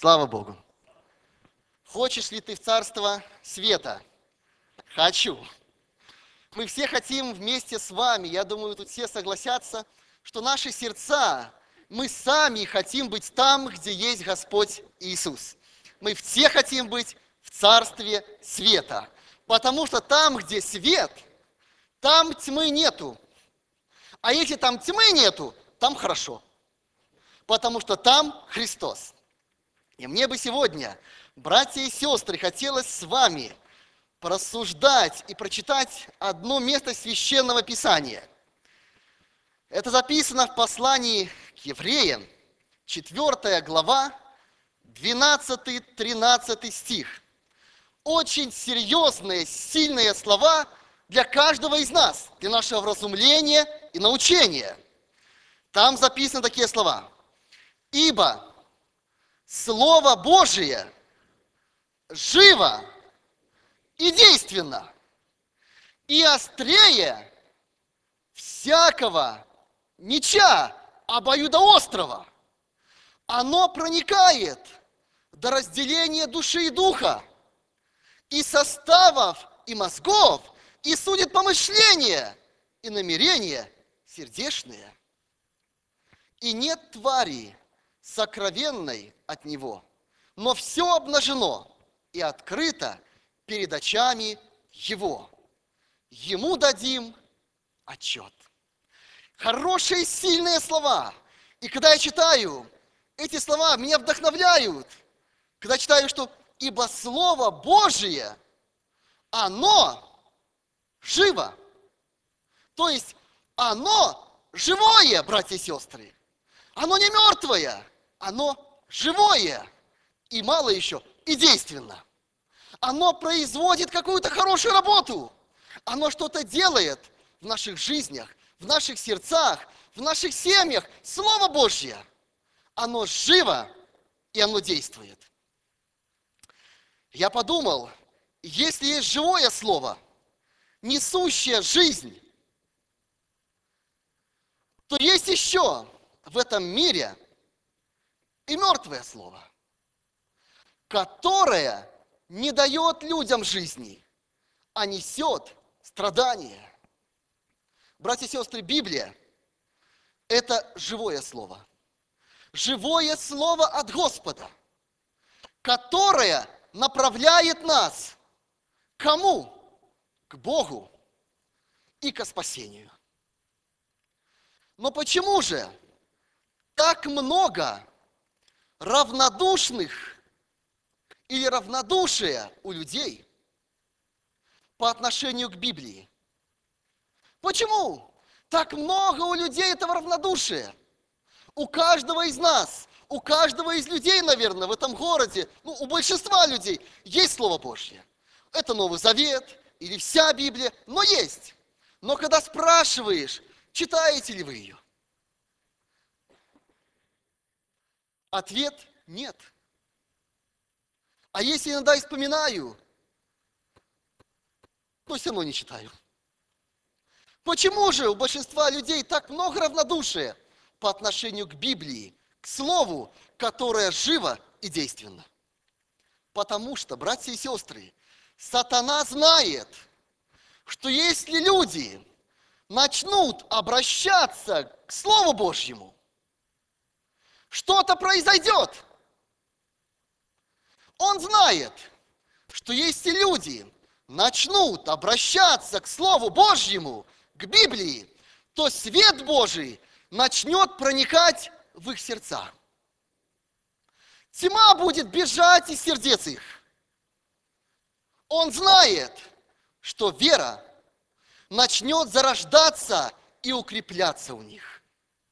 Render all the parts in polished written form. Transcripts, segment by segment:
Слава Богу. Хочешь ли ты в царство света? Хочу. Мы все хотим вместе с вами, я думаю, тут все согласятся, что наши сердца, мы сами хотим быть там, где есть Господь Иисус. Мы все хотим быть в царстве света, потому что там, где свет, там тьмы нету. А если там тьмы нету, там хорошо, потому что там Христос. И мне бы сегодня, братья и сестры, хотелось с вами порассуждать и прочитать одно место Священного Писания. Это записано в послании к евреям, 4 глава, 12-13 стих. Очень серьезные, сильные слова для каждого из нас, для нашего вразумления и научения. Там записаны такие слова. «Ибо Слово Божие живо и действенно, и острее всякого меча обоюдоострого. Оно проникает до разделения души и духа, и составов, и мозгов, и судит помышления, и намерения сердечные. И нет твари сокровенной от него, но все обнажено и открыто перед очами его. Ему дадим отчет». Хорошие, сильные слова. И когда я читаю эти слова, меня вдохновляют. Когда читаю, что «Ибо Слово Божие, оно живо». То есть оно живое, братья и сестры. Оно не мертвое, оно живое. И мало еще, и действенно. Оно производит какую-то хорошую работу. Оно что-то делает в наших жизнях, в наших сердцах, в наших семьях. Слово Божье, оно живо и оно действует. Я подумал, если есть живое слово, несущее жизнь, то есть еще в этом мире и мертвое слово, которое не дает людям жизни, а несет страдания. Братья и сестры, Библия – это живое слово. Живое слово от Господа, которое направляет нас к кому? К Богу и ко спасению. Но почему же так много равнодушных или равнодушия у людей по отношению к Библии? Почему так много у людей этого равнодушия? У каждого из нас, у каждого из людей, наверное, в этом городе, у большинства людей есть Слово Божье. Это Новый Завет или вся Библия, но есть. Но когда спрашиваешь, читаете ли вы ее? Ответ – нет. А если иногда и вспоминаю, то все равно не читаю. Почему же у большинства людей так много равнодушия по отношению к Библии, к Слову, которое живо и действенно? Потому что, братья и сестры, сатана знает, что если люди начнут обращаться к Слову Божьему, что-то произойдет. Он знает, что если люди начнут обращаться к Слову Божьему, к Библии, то свет Божий начнет проникать в их сердца. Тьма будет бежать из сердец их. Он знает, что вера начнет зарождаться и укрепляться у них.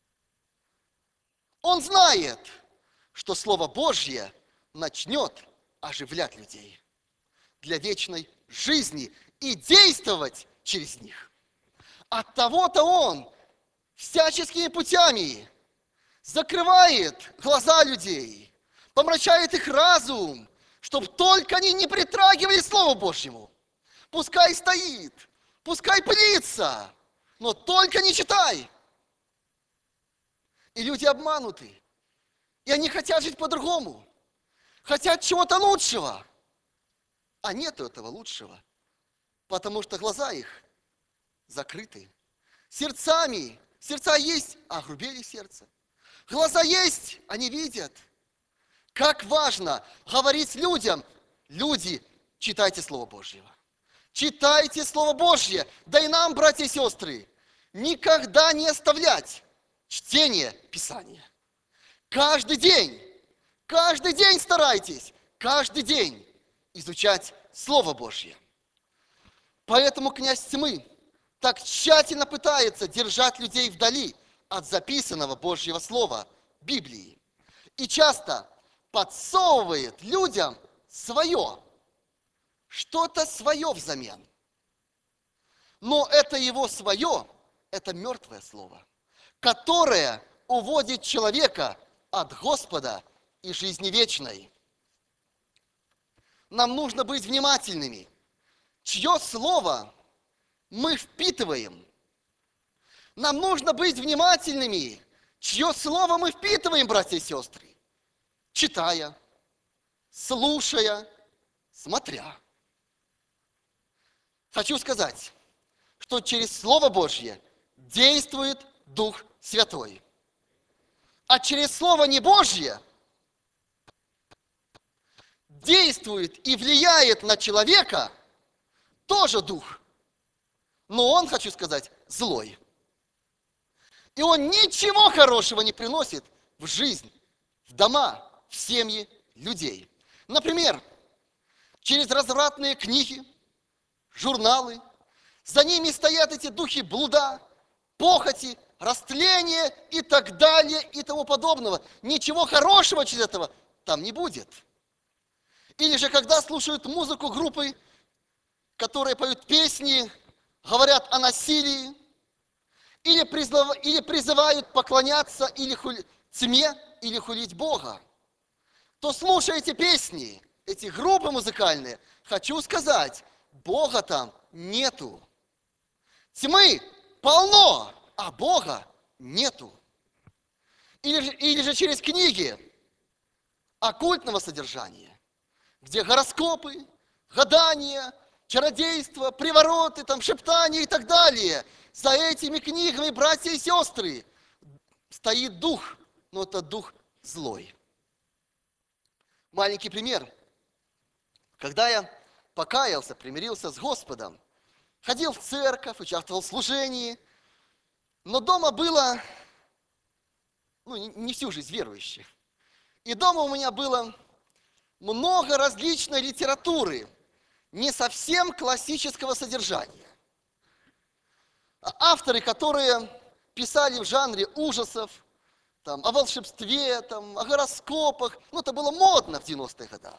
Он знает, что Слово Божье начнет оживлять людей для вечной жизни и действовать через них. От того-то он всяческими путями закрывает глаза людей, помрачает их разум, чтобы только они не притрагивались к Слову Божьему. Пускай стоит, пускай пылится, но только не читай. И люди обмануты, и они хотят жить по-другому. хотят чего-то лучшего, а нету этого лучшего, потому что глаза их закрыты. Сердца есть, а огрубели сердце. Глаза есть, они видят. Как важно говорить людям: люди, читайте Слово Божье. Читайте Слово Божье. Да и нам, братья и сестры, никогда не оставлять чтение Писания. Каждый день старайтесь, каждый день изучать Слово Божье. Поэтому князь тьмы так тщательно пытается держать людей вдали от записанного Божьего Слова, Библии. И часто подсовывает людям свое, что-то свое взамен. Но это его свое, это мертвое слово, которое уводит человека от Господа и жизни вечной. Нам нужно быть внимательными, чье слово мы впитываем. Нам нужно быть внимательными, чье слово мы впитываем, братья и сестры, читая, слушая, смотря. Хочу сказать, что через Слово Божье действует Дух Святой. А через Слово не Божье действует и влияет на человека тоже Дух. Но он, хочу сказать, злой. И он ничего хорошего не приносит в жизнь, в дома, в семьи людей. Например, через развратные книги, журналы, за ними стоят эти духи блуда, похоти, растления и так далее и тому подобного. Ничего хорошего через этого там не будет. Или же, когда слушают музыку группы, которые поют песни, говорят о насилии, или призывают поклоняться или тьме, или хулить Бога, то, слушая эти песни, эти группы музыкальные, хочу сказать, Бога там нету. Тьмы полно, а Бога нету. Или же через книги оккультного содержания, где гороскопы, гадания, чародейство, привороты, там, шептания и так далее. За этими книгами, братья и сестры, стоит дух, но это дух злой. Маленький пример. Когда я покаялся, примирился с Господом, ходил в церковь, участвовал в служении, но дома было, не всю жизнь верующих. И дома у меня было много различной литературы, не совсем классического содержания. Авторы, которые писали в жанре ужасов, там, о волшебстве, там, о гороскопах, это было модно в 90-е годы.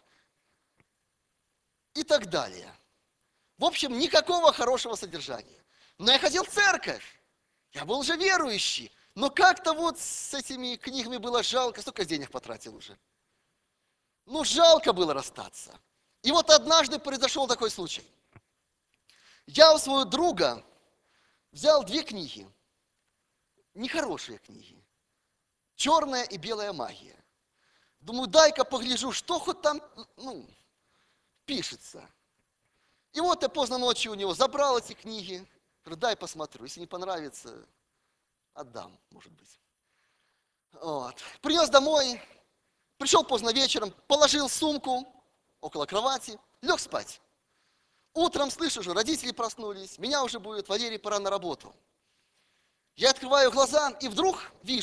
И так далее. В общем, никакого хорошего содержания. Но я ходил в церковь, я был уже верующий, но как-то с этими книгами было жалко, столько денег потратил уже. Жалко было расстаться. И однажды произошел такой случай. Я у своего друга взял 2 книги, нехорошие книги, «Черная и белая магия». Думаю, дай-ка погляжу, что хоть там, пишется. И я поздно ночью у него забрал эти книги, говорю, дай посмотрю, если не понравится, отдам, может быть. Принес домой, пришел поздно вечером, положил сумку около кровати, лег спать. Утром слышу, что родители проснулись, меня уже будет, Валерий, пора на работу. Я открываю глаза и вдруг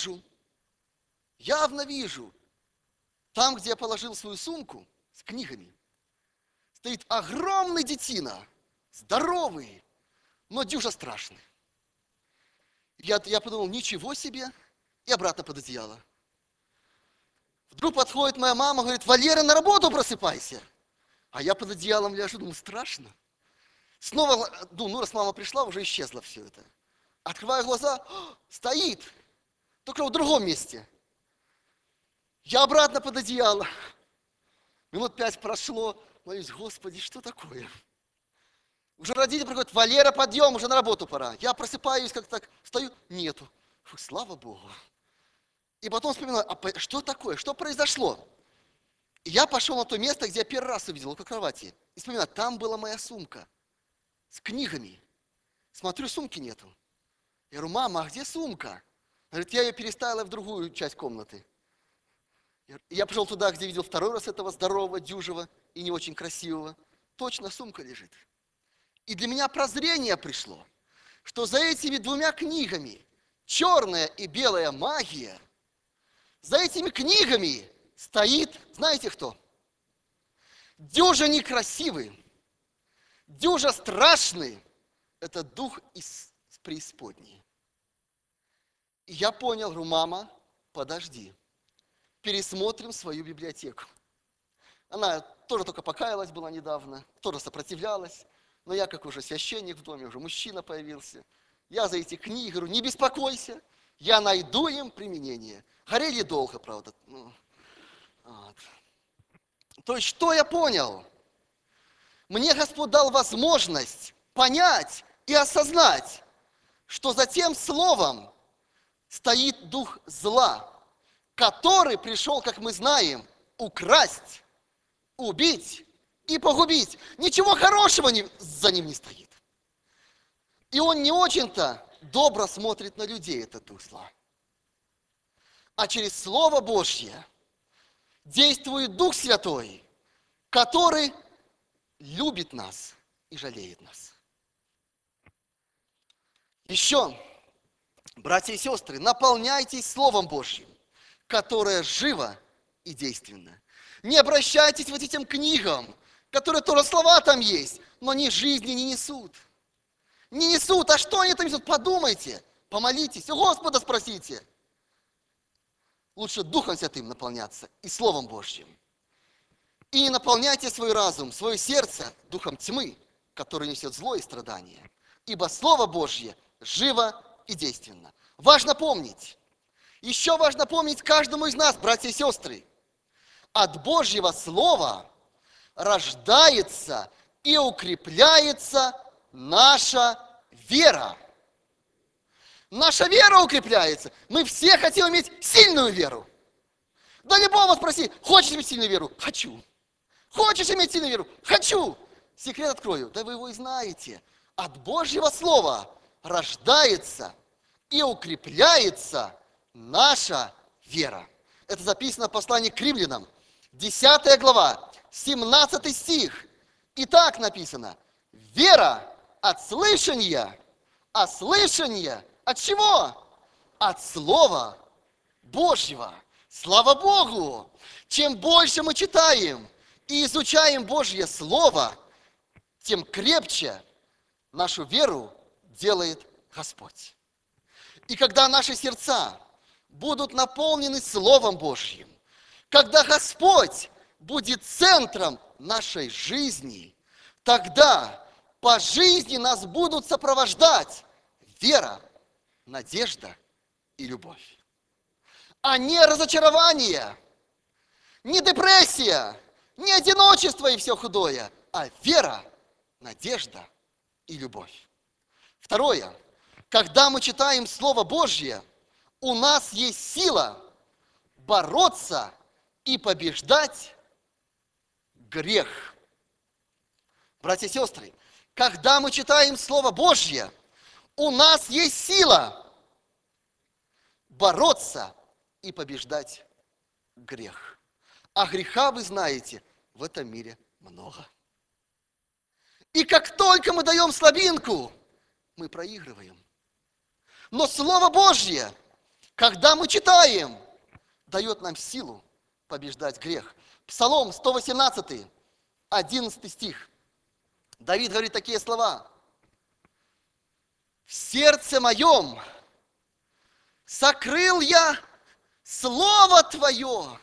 явно вижу, там, где я положил свою сумку с книгами, стоит огромный детина, здоровый, но дюжа страшный. Я подумал, ничего себе, и обратно под одеяло. Вдруг подходит моя мама, говорит, Валера, на работу просыпайся. А я под одеялом ляжу, думаю, страшно. Снова, раз мама пришла, уже исчезло все это. Открываю глаза, стоит, только в другом месте. Я обратно под одеяло. Минут 5 прошло, молюсь, Господи, что такое? Уже родители приходят, Валера, подъем, уже на работу пора. Я просыпаюсь, как так, встаю, нету. Фу, слава Богу. И потом вспоминаю, что такое, что произошло? И я пошел на то место, где я первый раз увидел, около кровати. И вспоминаю, там была моя сумка с книгами. Смотрю, сумки нету. Я говорю, мама, а где сумка? Она говорит, я ее переставила в другую часть комнаты. Я пошел туда, где видел второй раз этого здорового, дюжего и не очень красивого. Точно сумка лежит. И для меня прозрение пришло, что за этими двумя книгами, черная и белая магия, за этими книгами стоит, знаете кто? Дюжа некрасивый, дюжа страшный, это дух из преисподней. И я понял, говорю, мама, подожди, пересмотрим свою библиотеку. Она тоже только покаялась была недавно, тоже сопротивлялась, но я как уже священник в доме, уже мужчина появился. Я за эти книги говорю, не беспокойся, я найду им применение. Горели долго, правда. Вот. То есть, что я понял? Мне Господь дал возможность понять и осознать, что за тем словом стоит дух зла, который пришел, как мы знаем, украсть, убить и погубить. Ничего хорошего за ним не стоит. И он не очень-то добро смотрит на людей, этот дух зла. А через Слово Божье действует Дух Святой, который любит нас и жалеет нас. Еще, братья и сестры, наполняйтесь Словом Божьим, которое живо и действенно. Не обращайтесь вот этим книгам, которые тоже слова там есть, но они жизни не несут. Не несут, а что они там несут? Подумайте, помолитесь, у Господа спросите. Лучше Духом Святым наполняться и Словом Божьим. И не наполняйте свой разум, свое сердце духом тьмы, который несет зло и страдания. Ибо Слово Божье живо и действенно. Важно помнить, еще важно помнить каждому из нас, братья и сестры, от Божьего Слова рождается и укрепляется наша вера. Наша вера укрепляется. Мы все хотим иметь сильную веру. Да любого спроси, хочешь иметь сильную веру? Хочу. Хочешь иметь сильную веру? Хочу. Секрет открою. Да вы его и знаете. От Божьего Слова рождается и укрепляется наша вера. Это записано в послании к Римлянам, 10 глава, 17 стих. И так написано. Вера от слышания, а слышание от чего? От Слова Божьего. Слава Богу! Чем больше мы читаем и изучаем Божье Слово, тем крепче нашу веру делает Господь. И когда наши сердца будут наполнены Словом Божьим, когда Господь будет центром нашей жизни, тогда по жизни нас будут сопровождать вера, надежда и любовь. А не разочарование, не депрессия, не одиночество и все худое, а вера, надежда и любовь. Второе. Когда мы читаем Слово Божье, у нас есть сила бороться и побеждать грех. Братья и сестры, когда мы читаем Слово Божье, у нас есть сила бороться и побеждать грех. А греха, вы знаете, в этом мире много. И как только мы даем слабинку, мы проигрываем. Но Слово Божье, когда мы читаем, дает нам силу побеждать грех. Псалом 118, 11 стих. Давид говорит такие слова. В сердце моем сокрыл я Слово Твое,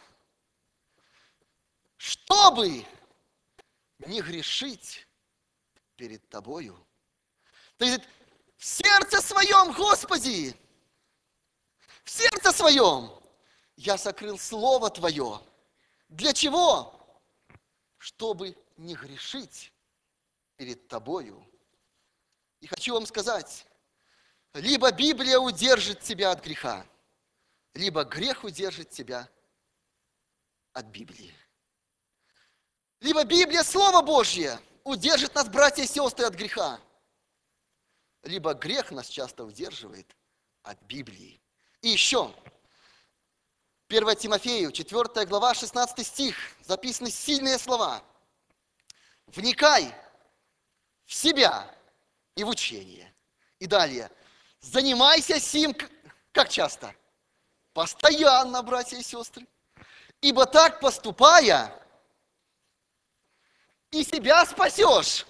чтобы не грешить перед Тобою. То есть в сердце своем, Господи, в сердце своем я сокрыл Слово Твое. Для чего? Чтобы не грешить перед Тобою. И хочу вам сказать, либо Библия удержит тебя от греха, либо грех удержит тебя от Библии. Либо Библия, Слово Божье, удержит нас, братья и сестры, от греха, либо грех нас часто удерживает от Библии. И еще, 1 Тимофею, 4 глава, 16 стих, записаны сильные слова. «Вникай в себя и в учение». И далее. «Занимайся сим». Как часто? Постоянно, братья и сестры. «Ибо так поступая, и себя спасешь».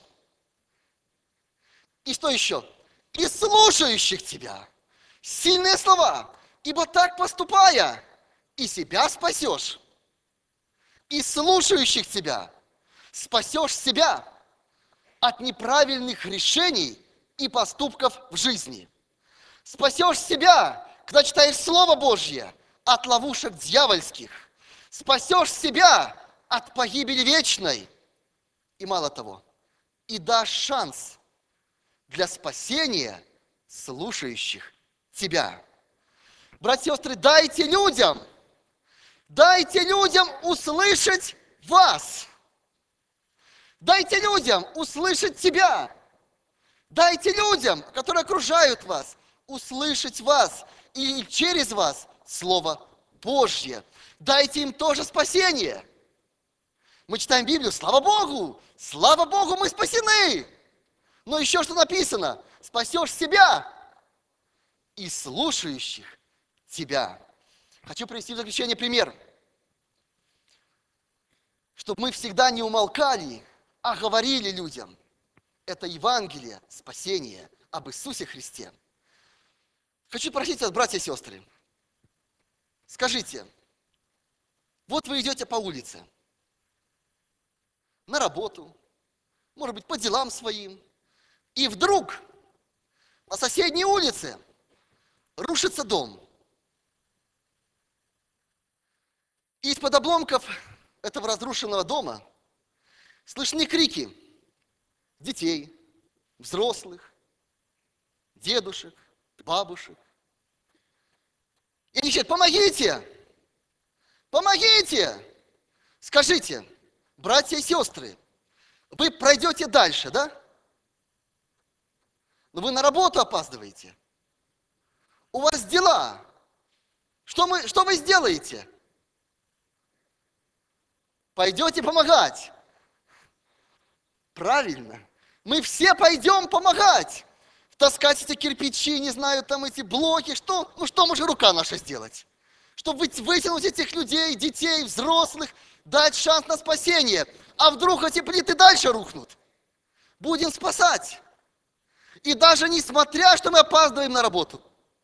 И что еще? «И слушающих тебя». Сильные слова. «Ибо так поступая, и себя спасешь, и слушающих тебя спасешь себя от неправильных решений и поступков в жизни. Спасешь себя, когда читаешь Слово Божье, от ловушек дьявольских. Спасешь себя от погибели вечной. И мало того, и дашь шанс для спасения слушающих тебя». Братья и сестры, дайте людям услышать вас. Дайте людям услышать тебя. Дайте людям, которые окружают вас, услышать вас и через вас Слово Божье. Дайте им тоже спасение. Мы читаем Библию, слава Богу, мы спасены. Но еще что написано? Спасешь себя и слушающих тебя. Хочу привести в заключение пример, чтобы мы всегда не умолкали, а говорили людям. Это Евангелие спасения об Иисусе Христе. Хочу просить вас, братья и сестры, скажите, вот вы идете по улице, на работу, может быть, по делам своим, и вдруг на соседней улице рушится дом. И из-под обломков этого разрушенного дома слышны крики детей, взрослых, дедушек, бабушек. И они кричат: помогите! Помогите! Скажите, братья и сестры, вы пройдете дальше, да? Но вы на работу опаздываете. У вас дела. Что вы сделаете? Пойдете помогать. Правильно. Мы все пойдем помогать. Таскать эти кирпичи, не знаю, там эти блоки. Что может рука наша сделать? Чтобы вытянуть этих людей, детей, взрослых, дать шанс на спасение. А вдруг эти плиты дальше рухнут? Будем спасать. И даже несмотря, что мы опаздываем на работу.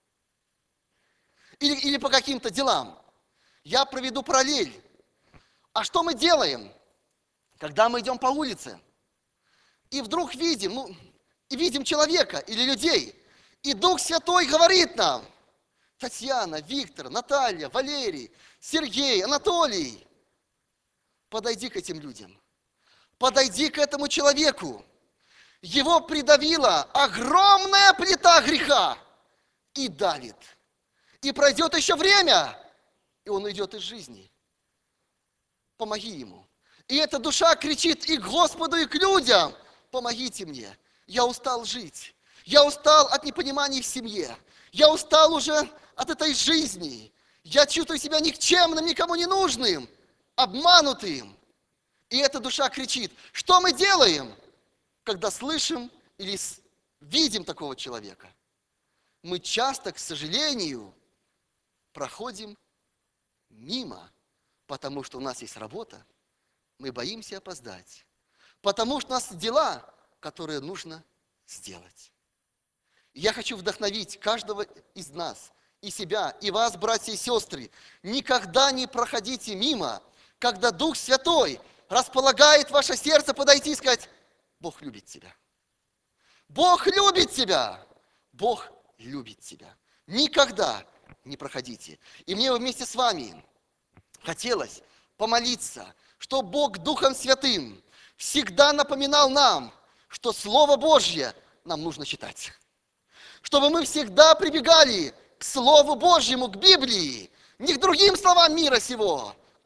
Или по каким-то делам. Я проведу параллель. А что мы делаем, когда мы идем по улице, и вдруг видим человека или людей, и Дух Святой говорит нам: Татьяна, Виктор, Наталья, Валерий, Сергей, Анатолий, подойди к этим людям, подойди к этому человеку. Его придавила огромная плита греха и давит. И пройдет еще время, и он уйдет из жизни. Помоги ему. И эта душа кричит и к Господу, и к людям: помогите мне. Я устал жить. Я устал от непониманий в семье. Я устал уже от этой жизни. Я чувствую себя никчемным, никому не нужным, обманутым. И эта душа кричит. Что мы делаем, когда слышим или видим такого человека? Мы часто, к сожалению, проходим мимо. Потому что у нас есть работа, мы боимся опоздать. Потому что у нас дела, которые нужно сделать. Я хочу вдохновить каждого из нас, и себя, и вас, братья и сестры. Никогда не проходите мимо, когда Дух Святой располагает ваше сердце подойти и сказать: Бог любит тебя. Бог любит тебя. Бог любит тебя. Никогда не проходите. И мне вместе с вами хотелось помолиться, чтобы Бог Духом Святым всегда напоминал нам, что Слово Божье нам нужно читать. Чтобы мы всегда прибегали к Слову Божьему, к Библии, не к другим словам мира сего,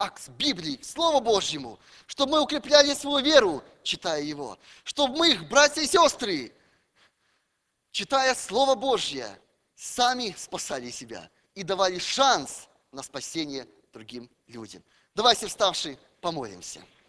к Библии, к Слову Божьему, чтобы мы укрепляли свою веру, читая его, чтобы мы, братья и сестры, читая Слово Божье, сами спасали себя и давали шанс на спасение другим людям. Давайте, вставши, помолимся.